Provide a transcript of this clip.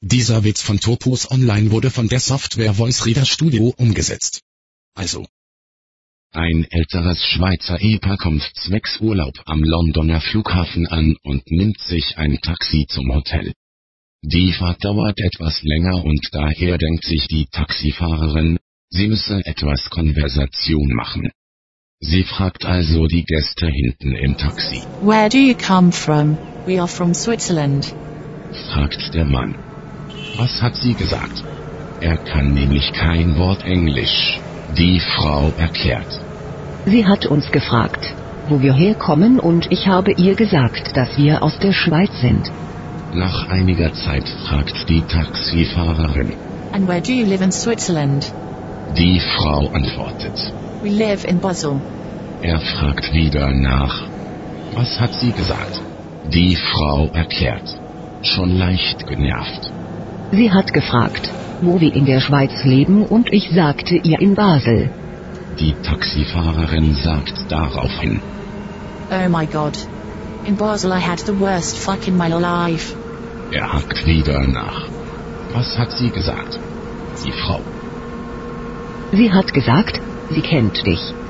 Dieser Witz von Topus Online wurde von der Software Voice Reader Studio umgesetzt. Also. Ein älteres Schweizer Ehepaar kommt zwecks Urlaub am Londoner Flughafen an und nimmt sich ein Taxi zum Hotel. Die Fahrt dauert etwas länger und daher denkt sich die Taxifahrerin, sie müsse etwas Konversation machen. Sie fragt also die Gäste hinten im Taxi. Where do you come from? We are from Switzerland. Fragt der Mann. Was hat sie gesagt? Er kann nämlich kein Wort Englisch. Die Frau erklärt. Sie hat uns gefragt, wo wir herkommen und ich habe ihr gesagt, dass wir aus der Schweiz sind. Nach einiger Zeit fragt die Taxifahrerin. And where do you live in Switzerland? Die Frau antwortet. We live in Basel. Er fragt wieder nach. Was hat sie gesagt? Die Frau erklärt. Schon leicht genervt. Sie hat gefragt, wo wir in der Schweiz leben und ich sagte ihr in Basel. Die Taxifahrerin sagt daraufhin. Oh my God. In Basel I had the worst fuck in my life. Er hakt wieder nach. Was hat sie gesagt? Die Frau. Sie hat gesagt, sie kennt dich.